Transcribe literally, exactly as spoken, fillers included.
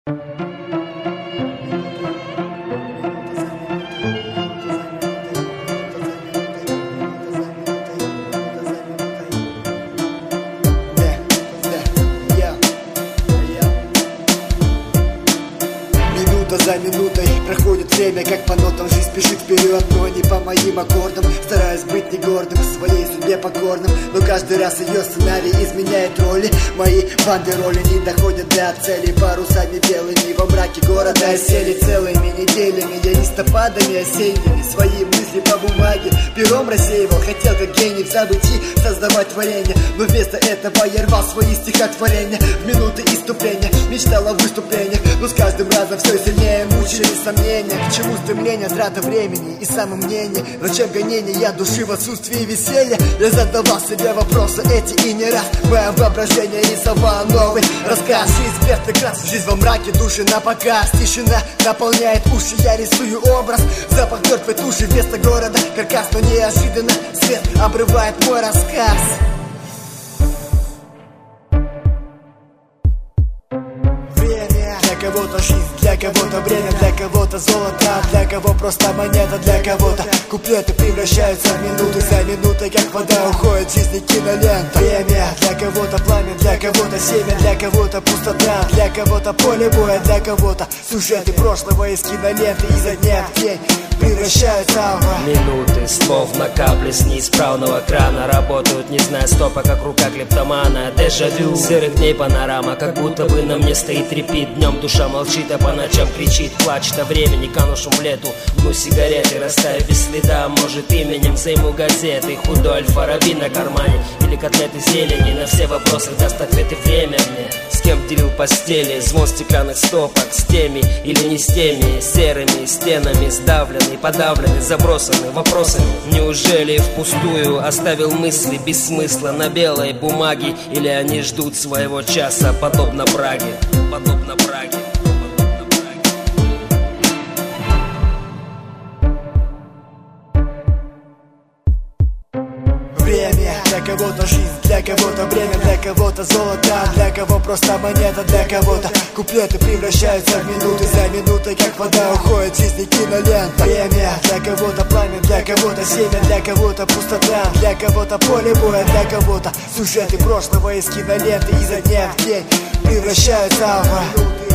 За минутой проходит время, как по нотам. Жизнь спешит вперед, но не по моим аккордам. Стараюсь быть не гордым, своей судьбе покорным, но каждый раз ее сценарий изменяет роли. Мои бандероли не доходят до цели. Парусами белыми во мраке города осели целыми неделями. Я листопадами осенними свои мысли по бумаге пером рассеивал. Хотел как гений в забытии создавать творение, но вместо этого я рвал свои стихотворения. В минуты иступления мечтал о выступлениях, но с каждым разом все сильнее мучили сомнения. К чему стремление, трата времени и самомнение? Зачем гонение, я души в отсутствии веселья? Я задавал себе вопросы эти и не раз. Мое воображение рисовало новый рассказ. Жизнь бедный крас, жизнь во мраке, души на показ. Тишина наполняет уши, я рисую образ. Запах мертвой туши вместо города каркас, но неожиданно свет обрывает мой рассказ. Для кого-то жизнь, для кого-то время, для кого-то золото, для кого просто монета, для кого-то куплеты превращаются в минуты. За минутой, как вода, уходит в жизни кинолента. Время для кого-то пламя, для кого-то семя, для кого-то пустота, для кого-то поле боя, для кого-то сюжеты прошлого из киноленты. Изо дня в день превращаются в минуты, словно капли с неисправного крана. Работают, не зная стопа, как рука клептомана. Дежавю, сырых дней панорама, как будто бы на мне стоит репит. Днем душа молчит, а по ночам кричит. Плачет о времени, канувшем в лету. Ну сигареты, растаю без следа. Может именем займу газеты. Худой Аль-Фараби на кармане или котлеты зелени. На все вопросы даст ответы время мне. С кем делил постели, звон стеклянных стопок. С теми или не с теми, серыми стенами сдавлены, подавлены, забросаны вопросами. Неужели впустую оставил мысли без смысла на белой бумаге? Или они ждут своего часа, подобно Праге? Подобно Праге. Время для кого-то жизнь, для кого-то время, для кого-то золото, для кого просто монета, для кого-то куплеты превращаются в минуты. За минутой, как вода, уходит в жизни кинолента. Время для кого-то пламя, для кого-то семя, для кого-то пустота, для кого-то поле боя, для кого-то сюжеты прошлого из киноленты. Изо дня в день превращаются в